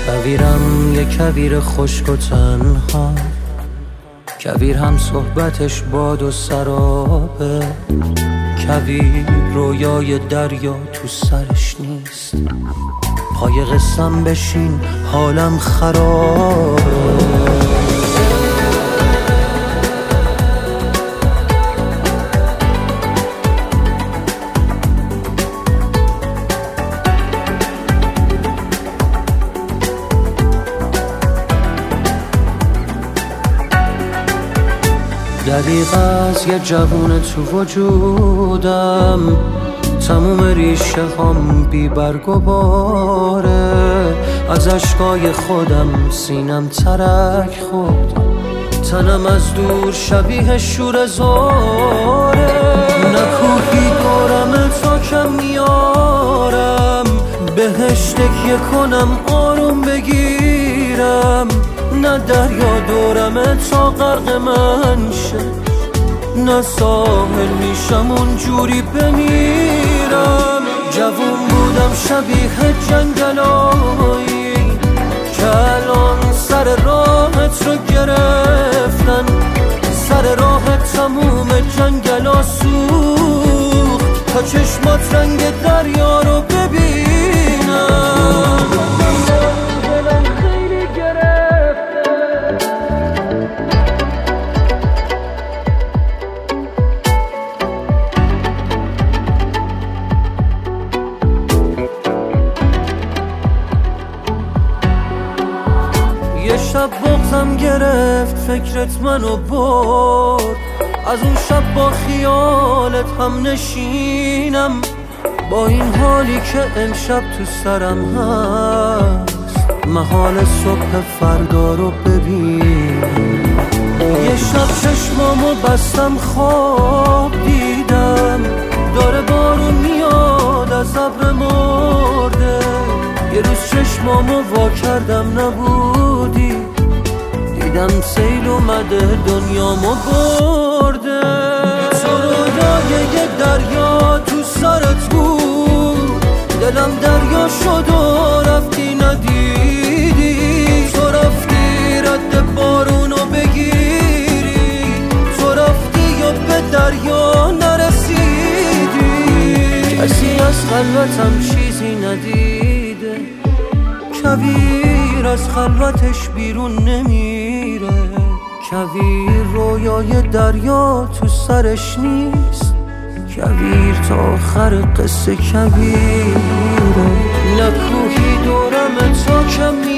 کویرم یه کویر خشک و تنها، کویر هم صحبتش باد و سرابه، کویر رویای دریا تو سرش نیست. پای قسم بشین حالم خرابه. دریغ از یه جوون تو وجودم، تموم ریشه هم بی برگ و باره. از اشکای خودم سینم ترک خورد، تنم از دور شبیه شور زاره. نکوهی دورم تا کم میارم، بهش تکیه کنم آروم بگیرم. نه دریا دورمه تا غرق من شه، نه ساحل میشم اونجوری بمیرم. جوون بودم شبیه جنگلایی که الان سر راهت رو گرفتن. سر راهت تموم جنگلا سوخت تا چشمات رنگ دریا رو ببینم. یه شب بغضم گرفت فکرت منو برد، از اون شب با خیالت هم نشینم. با این حالی که امشب تو سرم هست، محال صبح فردا رو ببینم. یه شب چشمامو بستم خواب دیدم، داره بارون میاد از ابر مرده. یه روز چشمامو وا کردم نبودی، دیدم سیل اومده دنیامو برده. تو رویای یه دریا تو سرت بود، دلم دریا شد و رفتی ندیدی. تو رفتی رد بارونو بگیری، تو رفتی و به دریا نرسیدی. کسی از خلوتم چیزی ندیده، کویر از خلوتش بیرون نمیره. کویر رویای دریا تو سرش نیست، کویر تا آخر قصه کویره. نکوهی دورم تا کم